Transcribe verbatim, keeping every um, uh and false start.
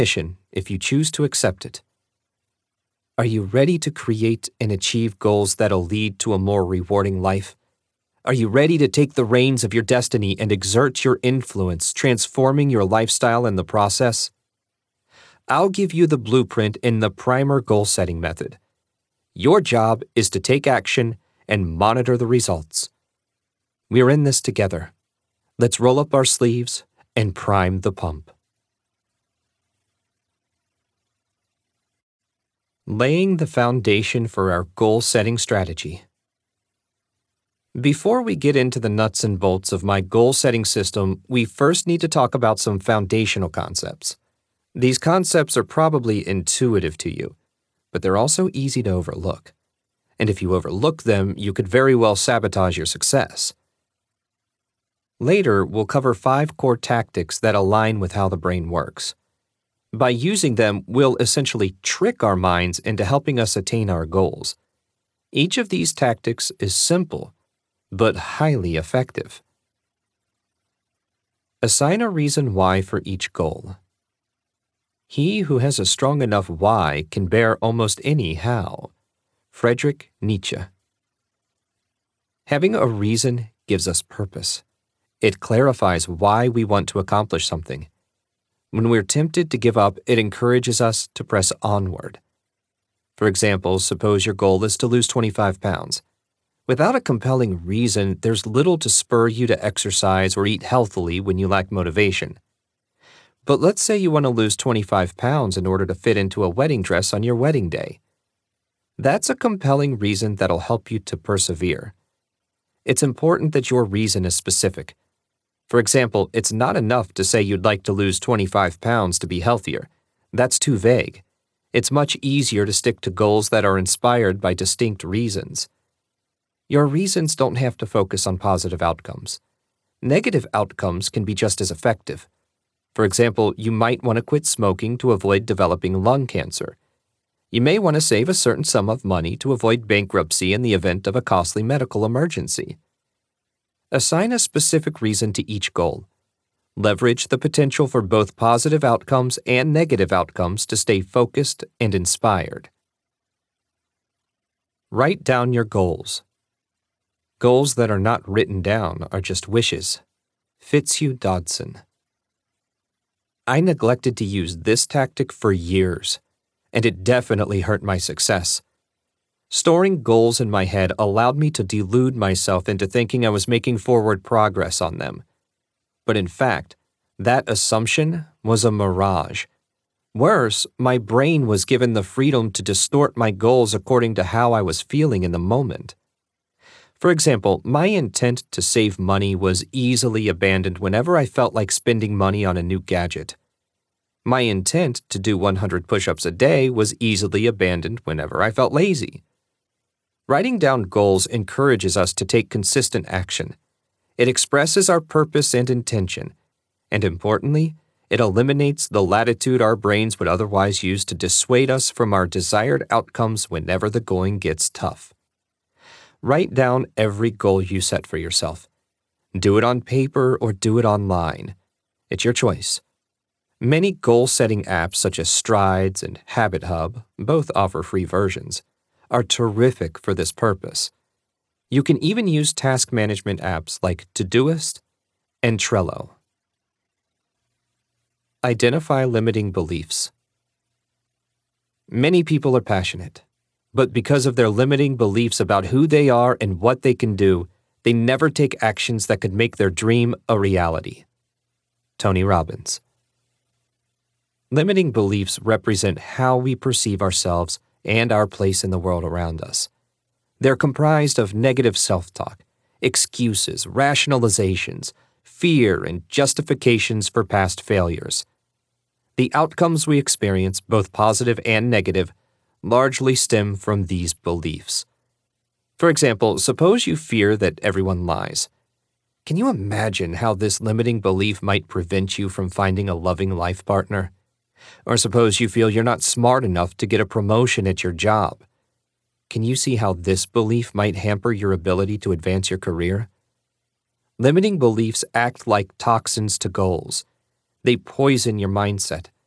mission if you choose to accept it. Are you ready to create and achieve goals that'll lead to a more rewarding life? Are you ready to take the reins of your destiny and exert your influence, transforming your lifestyle in the process? I'll give you the blueprint in the Primer Goal Setting Method. Your job is to take action and monitor the results. We're in this together. Let's roll up our sleeves and prime the pump. Laying the foundation for our goal-setting strategy. Before we get into the nuts and bolts of my goal-setting system, we first need to talk about some foundational concepts. These concepts are probably intuitive to you, but they're also easy to overlook. And if you overlook them, you could very well sabotage your success. Later, we'll cover five core tactics that align with how the brain works. By using them, we'll essentially trick our minds into helping us attain our goals. Each of these tactics is simple, but highly effective. Assign a reason why for each goal. He who has a strong enough why can bear almost any how. Friedrich Nietzsche. Having a reason gives us purpose. It clarifies why we want to accomplish something. When we're tempted to give up, it encourages us to press onward. For example, suppose your goal is to lose twenty-five pounds. Without a compelling reason, there's little to spur you to exercise or eat healthily when you lack motivation. But let's say you want to lose twenty-five pounds in order to fit into a wedding dress on your wedding day. That's a compelling reason that'll help you to persevere. It's important that your reason is specific. For example, it's not enough to say you'd like to lose twenty-five pounds to be healthier. That's too vague. It's much easier to stick to goals that are inspired by distinct reasons. Your reasons don't have to focus on positive outcomes. Negative outcomes can be just as effective. For example, you might want to quit smoking to avoid developing lung cancer. You may want to save a certain sum of money to avoid bankruptcy in the event of a costly medical emergency. Assign a specific reason to each goal. Leverage the potential for both positive outcomes and negative outcomes to stay focused and inspired. Write down your goals. Goals that are not written down are just wishes. Fitzhugh Dodson. I neglected to use this tactic for years, and it definitely hurt my success. Storing goals in my head allowed me to delude myself into thinking I was making forward progress on them. But in fact, that assumption was a mirage. Worse, my brain was given the freedom to distort my goals according to how I was feeling in the moment. For example, my intent to save money was easily abandoned whenever I felt like spending money on a new gadget. My intent to do one hundred push-ups a day was easily abandoned whenever I felt lazy. Writing down goals encourages us to take consistent action. It expresses our purpose and intention, and importantly, it eliminates the latitude our brains would otherwise use to dissuade us from our desired outcomes whenever the going gets tough. Write down every goal you set for yourself. Do it on paper or do it online. It's your choice. Many goal-setting apps such as Strides and Habit Hub, both offer free versions, are terrific for this purpose. You can even use task management apps like Todoist and Trello. Identify limiting beliefs. Many people are passionate, but because of their limiting beliefs about who they are and what they can do, they never take actions that could make their dream a reality. Tony Robbins. Limiting beliefs represent how we perceive ourselves and our place in the world around us. They're comprised of negative self-talk, excuses, rationalizations, fear, and justifications for past failures. The outcomes we experience, both positive and negative, largely stem from these beliefs. For example, suppose you fear that everyone lies. Can you imagine how this limiting belief might prevent you from finding a loving life partner? Or suppose you feel you're not smart enough to get a promotion at your job. Can you see how this belief might hamper your ability to advance your career? Limiting beliefs act like toxins to goals. They poison your mindset,